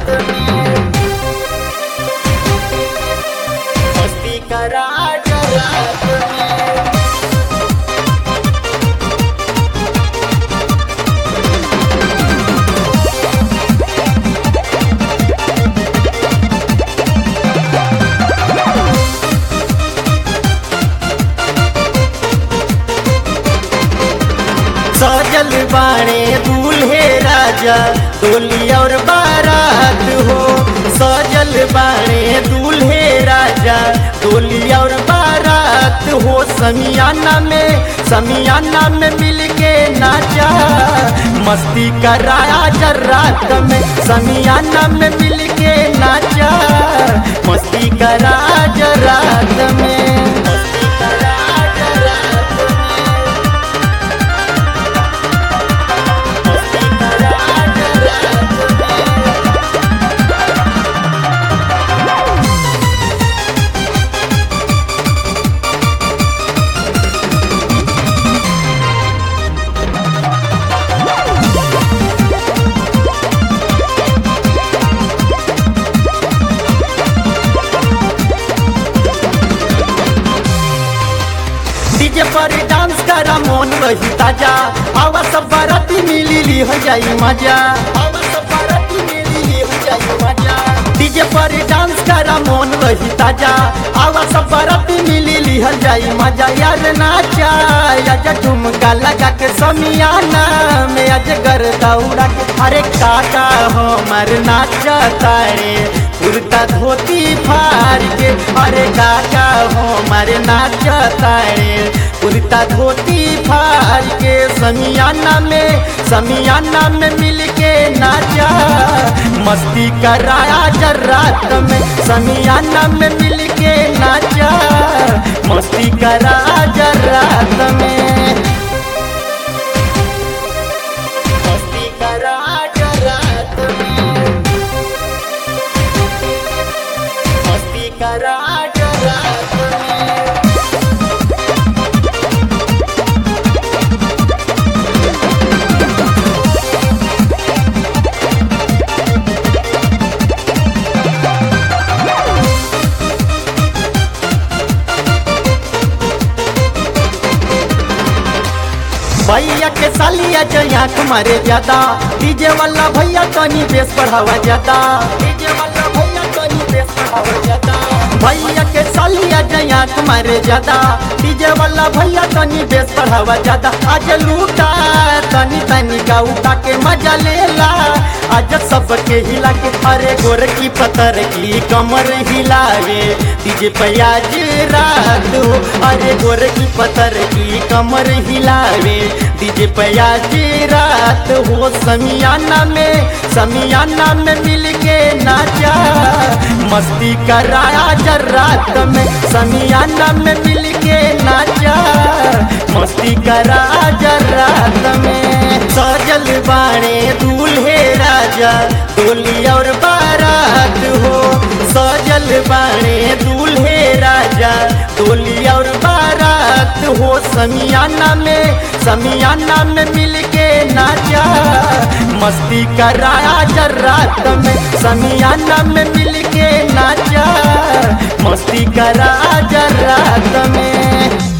रात में मस्ती करा जा रात में। सजल बाणे दूल्हे राजा डोली और बारात हो। सजल बाणे दूल्हे राजा डोली और बारात हो। समियाना में मिलके नाचा मस्ती कराया जर रात में। समियाना में मिलके नाचा मस्ती करा जर रात में। डीजे पर डांस करा मोन वही ताजा। आवा सब बाराती मिली हो जाई मजा। आवा सब बाराती मिली हो जाई मजा। डीजे पर डांस करा मोन वही ताजा। आवा सब बाराती मिली हो जाई मजा। यार नाचा आज झुमका लगा के समियाना में आज गर्दा उड़ा के। अरे काका हमर नाचा तारे कुर्ता धोती फाड़ के। अरे काका हमर नाचा तारे कुर्ता धोती फाड़ के। समियाना में मिलके नाचा मस्ती कराया जर रात में। समियाना में मिलके नाचा मस्ती करा जर रात में। मस्ती करा जर रात में। मस्ती करा जर रात में। भैया के सालिया आँख मारे ज्यादा। डीजे वाला भैया तनी बेस बढ़ावा ज्यादा। डीजे वाला भैया तनी बेस बढ़ावा ज्यादा। भैया के सालिया आँख मारे ज्यादा। डीजे वाला भैया तनी बेस बढ़ावा ज्यादा। आज लूटा तनी तनी का उठा के मजा लेला। आज सबके हिला के। अरे गोर की पत्थर की कमर हिलावे डीजे पे आज रात हो। अरे गोर की पत्थर की कमर हिलावे डीजे पे आज रात हो। समियाना में मिलके नाचा मस्ती कराया जर रात में। समियाना में मिलके नाचा मस्ती करा जर रात में। सजल बाणे दूल्हे राजा डोली और बारात हो। सजल बाणे दूल्हे राजा डोली और बारात हो। समियाना में मिलके नाचा मस्ती कराया जर रात में। समियाना में मिलके नाचा मस्ती करा जर रात में।